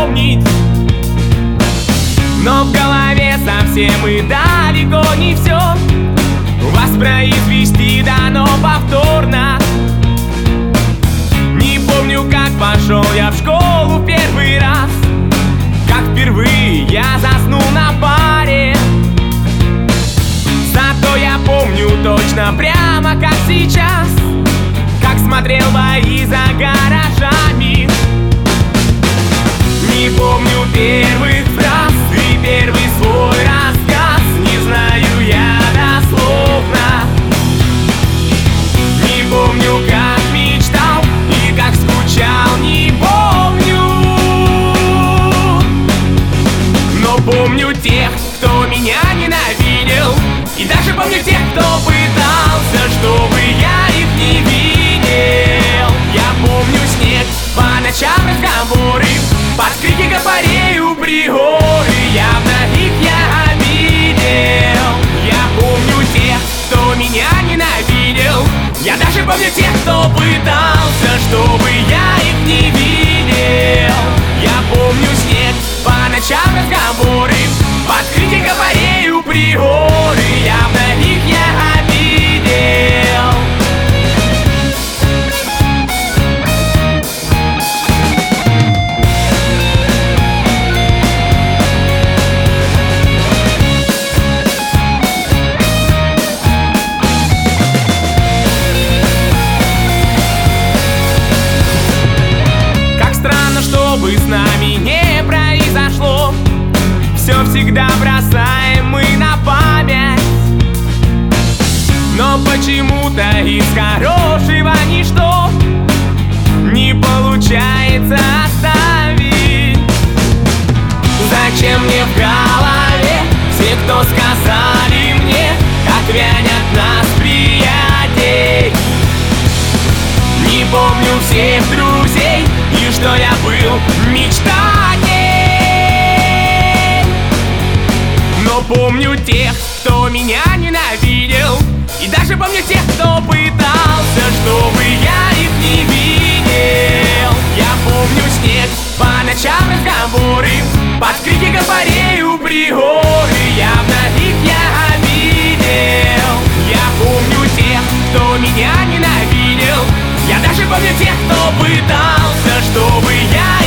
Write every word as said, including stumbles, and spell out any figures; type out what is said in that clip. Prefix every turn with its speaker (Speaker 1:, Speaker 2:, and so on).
Speaker 1: запомнить. Но в голове совсем и далеко не все воспроизвести дано повторно. Не помню, как пошел я в школу в первый раз, как впервые я заснул на паре. Зато я помню точно, прямо как сейчас, как смотрел бои за гаражами. Не помню первых фраз и первый свой рассказ, не знаю я дословно. Не помню, как мечтал и как скучал, не помню. Но помню тех, кто меня ненавидел, и даже помню тех, кто пытался, чтобы я их не видел. Я помню снег, по ночам разговоры, под крики гопарей у пригоры, явно их я обидел. Я помню тех, кто меня ненавидел, я даже помню тех, кто пытался, чтобы я их не видел. Я помню снег, по ночам разговоры, под крики гопарей у пригоры, явно их я обидел. Чтобы с нами не произошло, все всегда бросаем мы на память. Но почему-то из хорошего ничто не получается оставить. Зачем мне в голове все, кто сказали мне, как вянет нас приятель? Не помню всех друзей, и что я был мечтатель. Но помню тех, кто меня ненавидел, и даже помню тех, кто пытался, чтобы я их не видел. Я помню снег, по ночам разговоры, под крики гопарей у пригоры, явно их я обидел. Я помню тех, кто меня ненавидел, я даже помню тех, кто пытался, чтобы я